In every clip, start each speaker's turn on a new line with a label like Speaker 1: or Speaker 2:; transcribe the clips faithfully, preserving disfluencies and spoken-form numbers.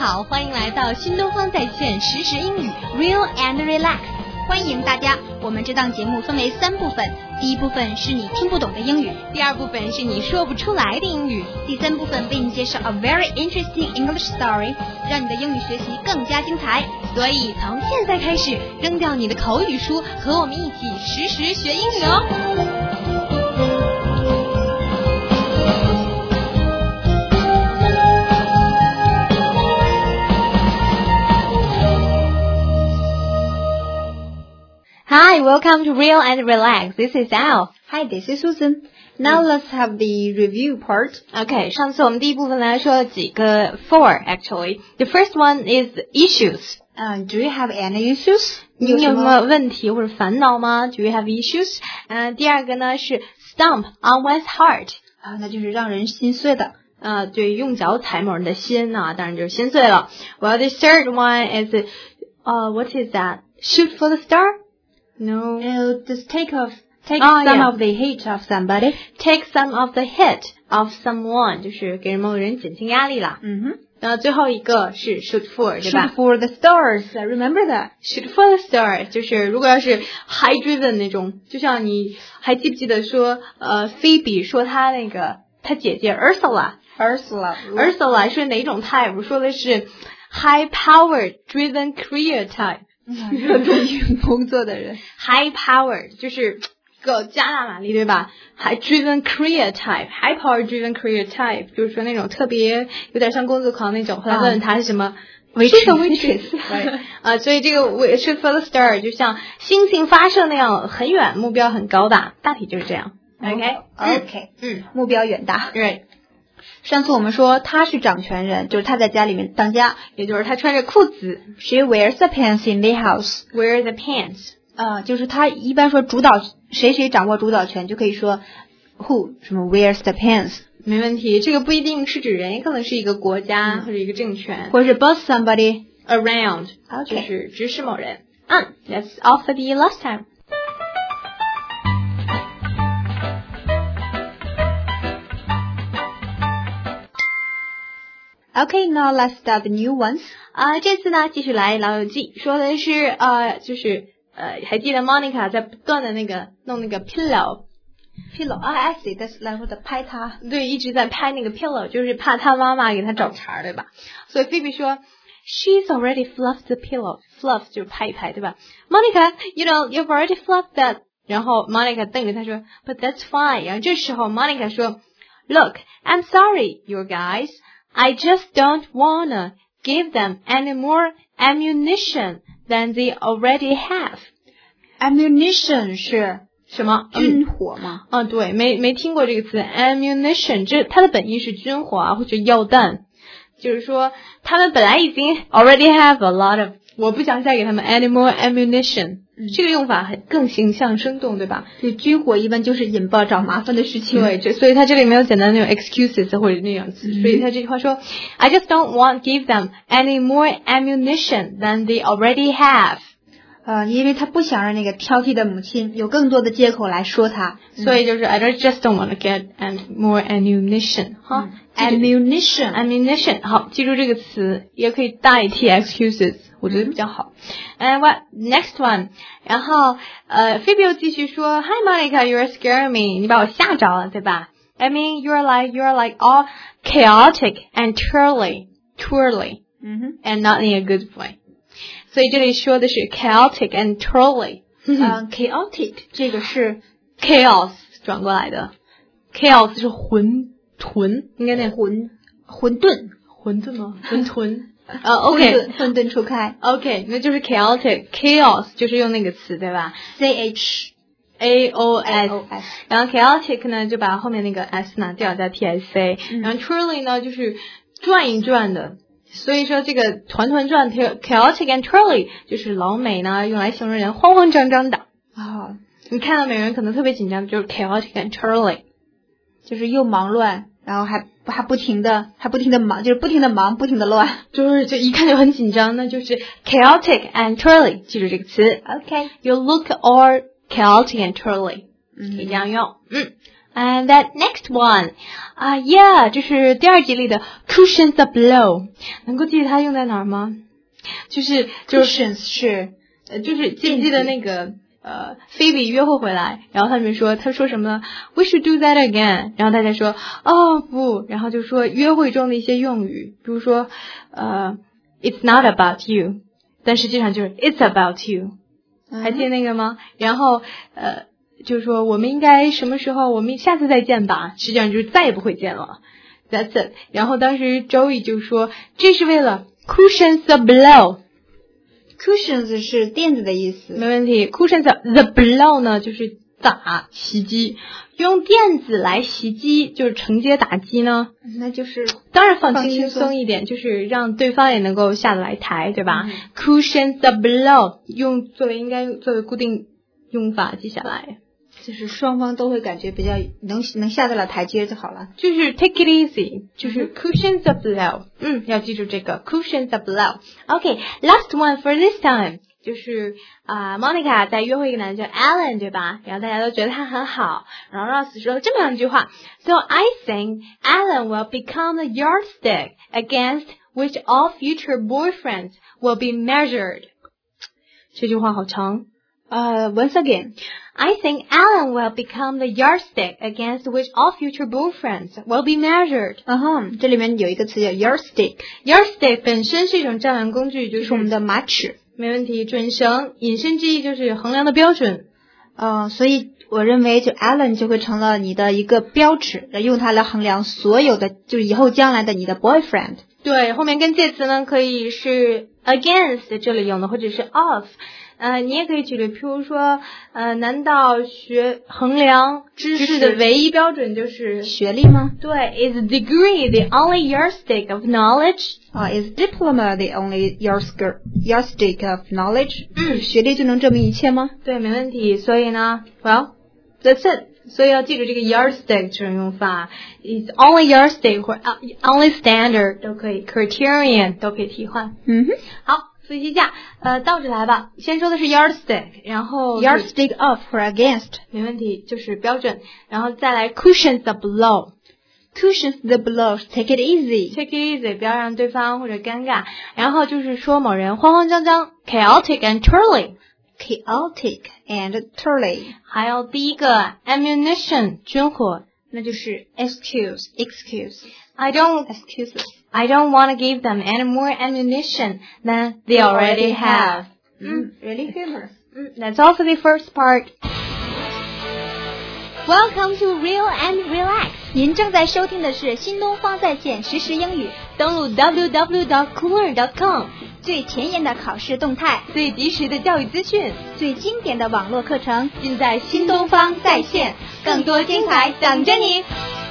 Speaker 1: 好，欢迎来到新东方在线实时英语 Real and Relax。欢迎大家，我们这档节目分为三部分，第一部分是你听不懂的英语，第二部分是你说不出来的英语，第三部分为你介绍 a very interesting English story， 让你的英语学习更加精彩。所以从现在开始，扔掉你的口语书，和我们一起实时学英语哦。Hi, welcome to Real and Relax. This is Al.
Speaker 2: Hi, this is Susan. Now let's have the review part.
Speaker 1: Okay, 上次我们第一部分来说了几个 four actually. The first one is issues.
Speaker 2: Uh, do you have any issues?
Speaker 1: 你有什么问题或者烦恼吗 ？Do you have issues? 嗯、uh, 第二个呢是 stomp on one's heart.
Speaker 2: 啊、uh, 那就是让人心碎的。
Speaker 1: 呃、uh, 对，用脚踩某人的心啊，当然就是心碎了。Well, the third one is, uh, what is that? Shoot for the star?No.
Speaker 2: Uh, just take off, take
Speaker 1: oh,
Speaker 2: some
Speaker 1: yeah.
Speaker 2: of the hit of somebody.
Speaker 1: Take some of the hit of someone， 就是给某个人减轻压力啦。
Speaker 2: 嗯哼。
Speaker 1: 然后最后一个是 shoot for， 对吧
Speaker 2: ？Shoot for the stars. I remember that.
Speaker 1: Shoot for the stars， 就是如果要是 high driven 那种，就像你还记不记得说，呃，菲比说她那个她姐姐 Ursula，Ursula，Ursula 是哪种 type？ 说的是 high power driven career type。
Speaker 2: 热衷于工作的人
Speaker 1: ，high power 就是个加大马力，对吧？还 driven career type，high power driven career type 就是说那种特别有点像工作狂那种。后来问问他是什么
Speaker 2: ，waitress，
Speaker 1: 对啊，所以这个 shoot for the star 就像星星发射那样很远，目标很高大，大体就是这样。
Speaker 2: OK，OK，
Speaker 1: 嗯，
Speaker 2: 目标远大。
Speaker 1: 对。
Speaker 2: 上次我们说他是掌权人，就是他在家里面当家，
Speaker 1: 也就是他穿着裤子。
Speaker 2: She wears the pants in the house.
Speaker 1: Wear the pants.
Speaker 2: 啊、uh, 就是他一般说主导谁谁掌握主导权，就可以说 who 什么 wears the pants。
Speaker 1: 没问题，这个不一定是指人，也可能是一个国家、嗯、或者一个政权，
Speaker 2: 或者是 boss somebody
Speaker 1: around，
Speaker 2: okay.
Speaker 1: 就是指使某人。嗯 ，That's all for the last
Speaker 2: time.Okay, now let's start the new ones.
Speaker 1: 啊、呃，这次呢，继续来老友记，说的是呃，就是呃，还记得 Monica 在不断的那个弄那个 pillow，pillow
Speaker 2: 啊 ，I see， that's 然后的拍他，
Speaker 1: 对，一直在拍那个 pillow， 就是怕他妈妈给他找茬，对吧？所以 Phoebe 说 ，She's already fluffed the pillow，fluff 就是拍一拍，对吧 ？Monica，you know you've already fluffed that， 然后 Monica 瞪着他说 ，But that's fine。然后这时候 Monica 说 ，Look，I'm sorry, you guys。I just don't wanna give them any more ammunition than they already have.
Speaker 2: Ammunition 是
Speaker 1: 什么？
Speaker 2: 军火吗？
Speaker 1: 嗯，嗯对，没没听过这个词 ammunition， 这它的本意是军火啊或者药弹，就是说他们本来已经 already have a lot of， 我不想再给他们 any more ammunition。这个用法很更形象生动，对吧？
Speaker 2: 对，军火一般就是引爆找麻烦的事情。
Speaker 1: 对，这所以他这里没有简单那种 excuses 或者那样词，嗯、所以他这句话说 I just don't want to give them any more ammunition than they already have。
Speaker 2: 呃，因为他不想让那个挑剔的母亲有更多的借口来说他，
Speaker 1: 嗯、所以就是 I just don't want to get any more ammunition 哈、
Speaker 2: 嗯、，ammunition
Speaker 1: ammunition 好，记住这个词也可以代替 excuses。我觉得比较好。And what next one？ 然后呃 ，Phoebe 又继續說 ，Hi Monica, you're scaring me， 你把我嚇着了，對吧 ？I mean, you're like you're like all chaotic and twirly, twirly，
Speaker 2: 嗯哼
Speaker 1: ，and not in a good way。所以这里說的是 chaotic and twirly。
Speaker 2: 嗯 ，chaotic 这个是
Speaker 1: chaos 轉過來的 ，chaos 是混沌，應該念
Speaker 2: 混混沌，
Speaker 1: 混沌嗎？混沌。呃、uh,
Speaker 2: ，OK， 混沌初開
Speaker 1: ，OK， 那就是 chaotic，chaos 就是用那个词，对吧
Speaker 2: ？C H
Speaker 1: A O S， 然后 chaotic 呢就把后面那个 S 拿掉，加 T S A，、嗯、然后 twirly 呢就是转一转的，所以说这个团团转 chaotic and twirly 就是老美呢用来形容人慌慌张张的
Speaker 2: 啊、哦。
Speaker 1: 你看到美人可能特别紧张，就是 chaotic and twirly，
Speaker 2: 就是又忙乱。然后还还不停的还不停的忙，就是不停的忙，不停的乱，
Speaker 1: 就是就一看就很紧张，那就是 chaotic and twirly， 记住这个词。
Speaker 2: OK，
Speaker 1: You look all chaotic and twirly， 可以这样用。嗯 And that next one, 啊、uh, yeah, 这是第二集里的 cushions are below， 能够记得它用在哪儿吗？就是就是
Speaker 2: cushions 是
Speaker 1: 呃就是记不记得那个呃菲比约会回来，然后他们说他说什么呢 ？We should do that again。然后大家说哦不，然后就说约会中的一些用语，比如说呃 It's not about you， 但实际上就是 It's about you，、嗯、还记得那个吗？然后呃。就是说我们应该什么时候我们下次再见吧，实际上就是再也不会见了。That's it。然后当时 Joey 就说这是为了 cushions are below。
Speaker 2: cushions 是垫子的意思。
Speaker 1: 没问题。 cushions the below 呢就是打袭击，用垫子来袭击就是承接打击呢，
Speaker 2: 那就是
Speaker 1: 当然放轻松一点，就是让对方也能够下得来台，对吧、嗯、cushions the below 用作为应该作为固定用法记下来，
Speaker 2: 就是双方都会感觉比较能能下得了台阶就好了。
Speaker 1: 就是 take it easy， 就是 cushions are below。嗯，要记住这个 cushions are below。OK，last、okay, one for this time， 就是啊、呃、，Monica 在约会一个男的叫 Alan， 对吧？然后大家都觉得他很好，然后 Ross 说了这么两句话 ，So I think Alan will become the yardstick against which all future boyfriends will be measured。这句话好长。
Speaker 2: Uh, once again,
Speaker 1: I think Alan will become the yardstick against which all future boyfriends will be measured.
Speaker 2: 嗯哼，这里面有一个词叫 yardstick。yardstick
Speaker 1: 本身是一种丈量工具，就是
Speaker 2: 我们的马尺。
Speaker 1: 没问题，准绳，引申之意就是衡量的标准。
Speaker 2: 呃，所以我认为就 Alan 就会成了你的一个标尺，用它来衡量所有的，就是以后将来的你的 boyfriend。
Speaker 1: 对，后面跟介词呢可以是 against 这里用的，或者是 of。呃，你也可以举例，譬如说，呃，难道学衡量知识的唯一标准就是
Speaker 2: 学历吗？
Speaker 1: 对 ，is degree the only yardstick of knowledge？
Speaker 2: 啊、uh, ，is diploma the only yardstick yardstick of knowledge？ 嗯，学历就能证明一切吗？
Speaker 1: 对，没问题。所以呢 ，well that's it。所以要记住这个 yardstick 这种用法 ，is only yardstick 或 only standard 都可以 ，criterion 都可以替换。
Speaker 2: 嗯哼，
Speaker 1: 好。复习一下，呃，倒着来吧。先说的是 yardstick， 然后
Speaker 2: yardstick of 或 against，
Speaker 1: 没问题，就是标准。然后再来 cushions the below，cushions
Speaker 2: the below， take it easy，take
Speaker 1: it easy， 不要让对方或者尴尬。然后就是说某人慌慌张张 ，chaotic and twirly，chaotic
Speaker 2: and twirly。
Speaker 1: 还有第一个 ammunition 军火，
Speaker 2: 那就是 excuse excuse。
Speaker 1: I don't
Speaker 2: excuses.
Speaker 1: I don't want to give them any more ammunition than they already have.
Speaker 2: Mm, really famous.
Speaker 1: Mm, that's all for the first part. Welcome to Real and Relax.
Speaker 2: 您正在收听的是新东方在线实时英语。
Speaker 1: 登录 double-u double-u double-u dot cooler dot com，
Speaker 2: 最前沿的考试动态，
Speaker 1: 最及时的教育资讯，
Speaker 2: 最经典的网络课程，
Speaker 1: 尽在新东方在线。更多精彩等着你。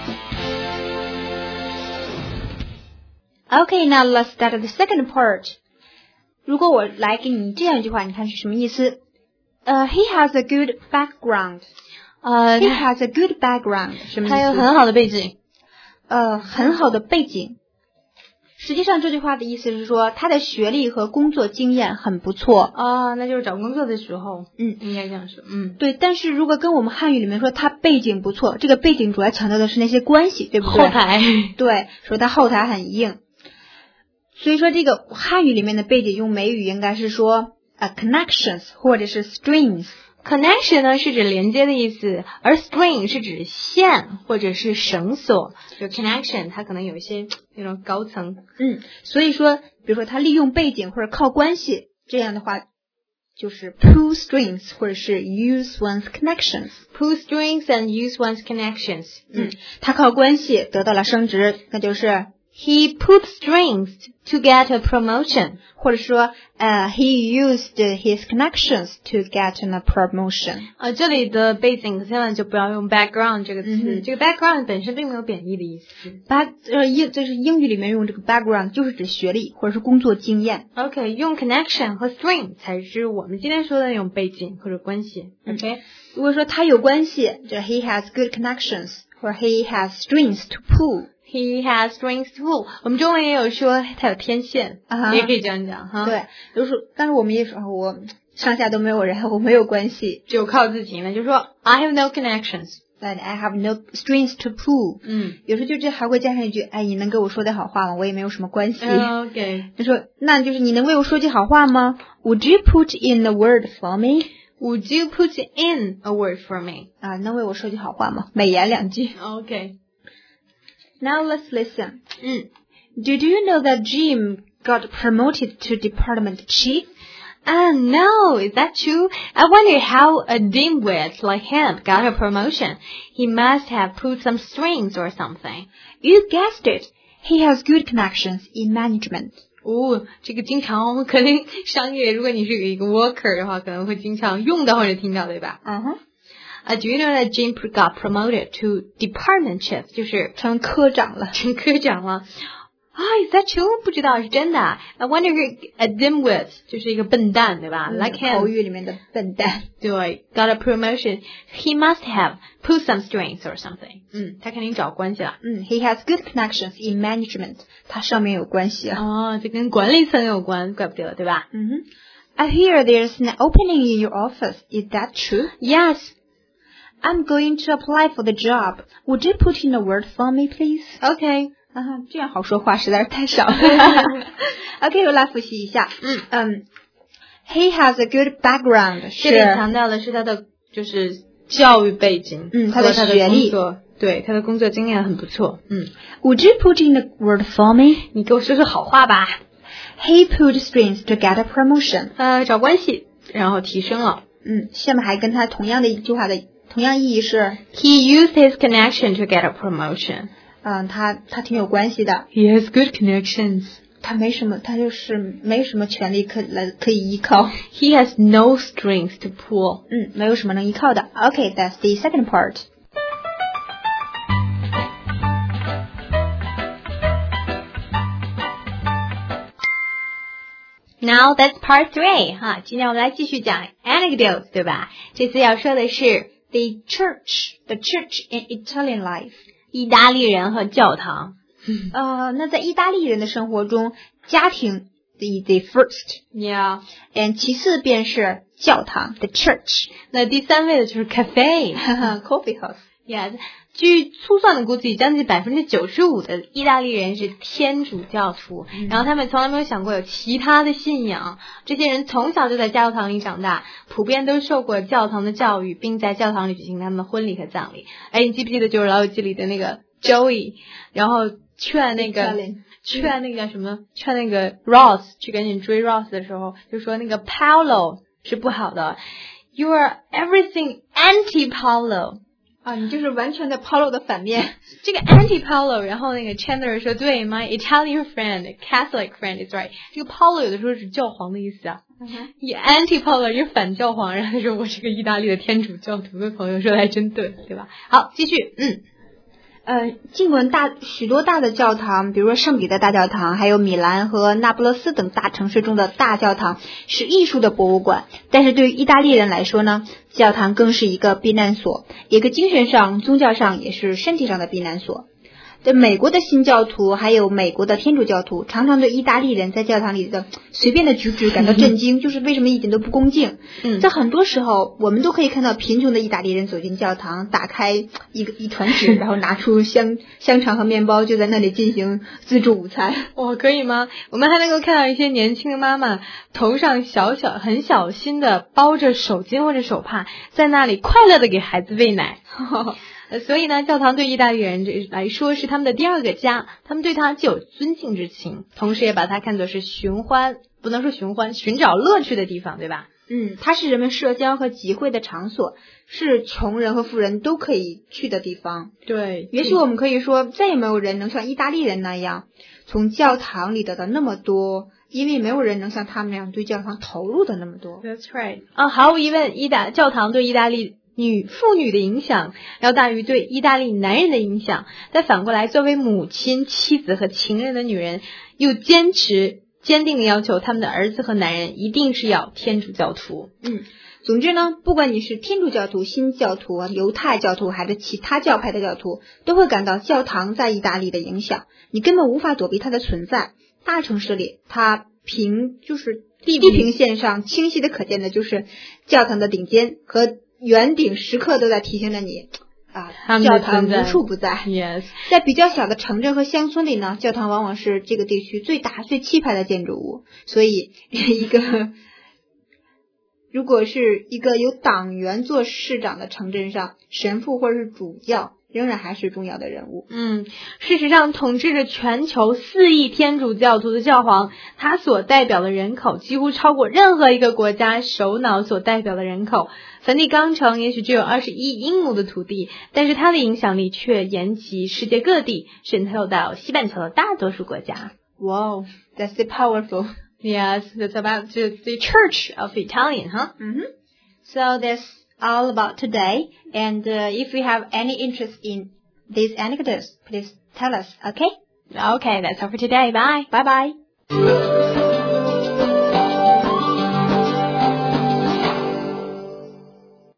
Speaker 2: Okay, now let's start the second part. 如果我来给你这样一句话，你看是什么意思？呃、uh, He has a good background.
Speaker 1: 呃、uh,
Speaker 2: He has a good background. 什么意思？
Speaker 1: 他有很好的背景。
Speaker 2: 呃，很好的背景。实际上这句话的意思是说，他的学历和工作经验很不错。
Speaker 1: 啊、uh, ，那就是找工作的时候，
Speaker 2: 嗯，
Speaker 1: 应该这样说。嗯，
Speaker 2: 对。但是如果跟我们汉语里面说他背景不错，这个背景主要强调的是那些关系，对不对？
Speaker 1: 后台。
Speaker 2: 对，说他后台很硬。所以说这个汉语里面的背景用美语应该是说呃、uh, connections 或者是 strings。connection
Speaker 1: 呢是指连接的意思，而 string 是指线或者是绳索。就 connection 它可能有一些那种高层。
Speaker 2: 嗯，所以说比如说他利用背景或者靠关系，这样的话就是 pull strings 或者是 use one's connections。pull
Speaker 1: strings and use one's connections。
Speaker 2: 嗯，他靠关系得到了升职，那就是
Speaker 1: He pulled strings to get a promotion，
Speaker 2: 或者说呃、uh, he used his connections to get a promotion。
Speaker 1: 啊，这里的背景千万就不要用 background 这个词，嗯、这个 background 本身并没有贬义的意思。
Speaker 2: back 呃英就是英语里面用这个 background 就是指学历或者是工作经验。
Speaker 1: OK， 用 connection 和 string 才是我们今天说的那种背景或者关系。OK，、嗯、
Speaker 2: 如果说他有关系，就 he has good connections， 或者 he has strings to pull。He
Speaker 1: has strings to pull。我们中文也有说他有天线， uh-huh. 也可以这样讲哈。
Speaker 2: 对，比如说，但是我们也说我上下都没有人，我没有关系，
Speaker 1: 只有靠自己呢。就说 I have no connections，
Speaker 2: But I have no strings to pull.
Speaker 1: 嗯，
Speaker 2: 有时候就这还会加上一句，哎，你能跟我说点好话吗？我也没有什么关系。
Speaker 1: OK，
Speaker 2: 他说，那就是你能为我说句好话吗 ？Would you put in a word for me?
Speaker 1: Would you put in a word for me?
Speaker 2: 啊，能为我说句好话吗？美言两句。
Speaker 1: OK，
Speaker 2: Now let's listen.
Speaker 1: 嗯
Speaker 2: Did you know that Jim got promoted to department chief?
Speaker 1: Ah, no, is that true? I wonder how a dimwit like him got a promotion. He must have put some strings or something.
Speaker 2: You guessed it. He has good connections in management.
Speaker 1: 哦，这个经常可能商业，如果你是一个 worker 的话，可能会经常用到或者听到，对吧？
Speaker 2: 嗯哼。
Speaker 1: 啊、uh, ，Do you know that Jim got promoted to department chief？ 就是
Speaker 2: 成科长了，
Speaker 1: 成科长了。啊、oh, ，Is that true？ 不知道是真的。I wonder a dimwit 就是一个笨蛋，对吧、嗯、？Like him，
Speaker 2: 口语里面的笨蛋。
Speaker 1: 对 ，got a promotion. He must have put some strings or something. 嗯，他肯定找关系了。
Speaker 2: 嗯 ，He has good connections in management. 他上面有关系啊。
Speaker 1: 哦，这跟管理层有关，怪不得，对吧？
Speaker 2: 嗯哼。I hear there's an opening in your office. Is that true?
Speaker 1: Yes.
Speaker 2: I'm going to apply for the job. Would you put in a word for me, please?
Speaker 1: Okay.
Speaker 2: 啊，这样好说话实在是太少了。OK， 我来复习一下。
Speaker 1: 嗯
Speaker 2: 嗯 ，He has a good background。
Speaker 1: 这里强调的是他的就是教育背景，
Speaker 2: 嗯，他的学历，
Speaker 1: 对，他的工作经验很不错。嗯
Speaker 2: ，Would you put in a word for me？
Speaker 1: 你给我说说好话吧。
Speaker 2: He put strings to get a promotion。
Speaker 1: 呃，找关系，然后提升了。
Speaker 2: 嗯，下面还跟他同样的一句话的同样意义是
Speaker 1: ，He used his connection to get a promotion。
Speaker 2: 嗯，他他挺有关系的。
Speaker 1: He has good connections.
Speaker 2: 他没什么，他就是没什么权利可来可以依靠。
Speaker 1: He has no strings to pull.
Speaker 2: 嗯，没有什么能依靠的。Okay, that's the second part.
Speaker 1: Now that's part three. 哈，今天我们来继续讲 anecdotes， 对吧？这次要说的是
Speaker 2: the church, the church in Italian life.
Speaker 1: 意大利人和教堂。
Speaker 2: 呃，那在意大利人的生活中，家庭 the the first,
Speaker 1: yeah,
Speaker 2: and 其次便是教堂 the church，
Speaker 1: 那第三位的就是 cafe,
Speaker 2: coffee house,
Speaker 1: yeah. 据粗算的估计，将近百分之九十五的意大利人是天主教徒，嗯、然后他们从来没有想过有其他的信仰。这些人从小就在教堂里长大，普遍都受过教堂的教育，并在教堂里举行他们的婚礼和葬礼。哎，你记不记得就是老友记里的那个 Joey， 然后劝那个劝那个叫什么，劝那个 Ross 去赶紧追 Ross 的时候，就说那个 Paolo 是不好的 ，You are everything anti Paolo。
Speaker 2: 啊，你就是完全的 Paulo 的反面。
Speaker 1: 这个 anti Paulo， 然后那个 Chandler 说，对 ，my Italian friend, Catholic friend is right。这个 Paulo 有的时候是教皇的意思啊。
Speaker 2: Uh-huh.
Speaker 1: 你 anti Paulo 是反教皇，然后他说我是个意大利的天主教徒的朋友，说的还真对，对吧？好，继续，嗯。
Speaker 2: 呃，尽管大许多大的教堂，比如说圣彼得大教堂，还有米兰和那不勒斯等大城市中的大教堂是艺术的博物馆，但是对于意大利人来说呢，教堂更是一个避难所，一个精神上、宗教上也是身体上的避难所。对美国的新教徒还有美国的天主教徒，常常对意大利人在教堂里的随便的举止感到震惊，就是为什么一点都不恭敬。
Speaker 1: 嗯，
Speaker 2: 在很多时候，我们都可以看到贫穷的意大利人走进教堂，打开一个一团纸，然后拿出香香肠和面包，就在那里进行自助午餐。
Speaker 1: 哇，可以吗？我们还能够看到一些年轻的妈妈头上小小很小心的包着手巾或者手帕，在那里快乐的给孩子喂奶。呃，所以呢，教堂对意大利人来说是他们的第二个家，他们对它既有尊敬之情，同时也把它看作是寻欢，不能说寻欢，寻找乐趣的地方，对吧？
Speaker 2: 嗯，它是人们社交和集会的场所，是穷人和富人都可以去的地方。
Speaker 1: 对，
Speaker 2: 也许我们可以说，再也没有人能像意大利人那样从教堂里得到那么多，因为没有人能像他们那样对教堂投入的那么多。
Speaker 1: That's right。 啊，毫无疑问，意大教堂对意大利女妇女的影响要大于对意大利男人的影响，但反过来，作为母亲、妻子和情人的女人又坚持坚定的要求他们的儿子和男人一定是要天主教徒。
Speaker 2: 嗯，总之呢，不管你是天主教徒、新教徒、犹太教徒还是其他教派的教徒，都会感到教堂在意大利的影响，你根本无法躲避它的存在。大城市里，它平就是地平线上清晰的可见的就是教堂的顶尖和圆顶，时刻都在提醒着你， 啊，
Speaker 1: 他们
Speaker 2: 教堂
Speaker 1: 的存在
Speaker 2: 无处不在。
Speaker 1: Yes，
Speaker 2: 在比较小的城镇和乡村里呢，教堂往往是这个地区最大最气派的建筑物。所以一个如果是一个有党员做市长的城镇上，神父或者是主教仍然还是重要的人物。
Speaker 1: 嗯，事实上，统治着全球四亿天主教徒的教皇，他所代表的人口几乎超过任何一个国家首脑所代表的人口。梵蒂冈城也许只有二十一英亩的土地，但是它的影响力却延及世界各地，渗透到西半球的大多数国家。
Speaker 2: Wow, that's so powerful.
Speaker 1: Yes, that's about the, the Church of Italian, huh?
Speaker 2: Mm-hmm. So that's all about today. And uh, if you have any interest in these anecdotes, please tell us, okay?
Speaker 1: Okay, that's all for today. Bye.
Speaker 2: Bye-bye.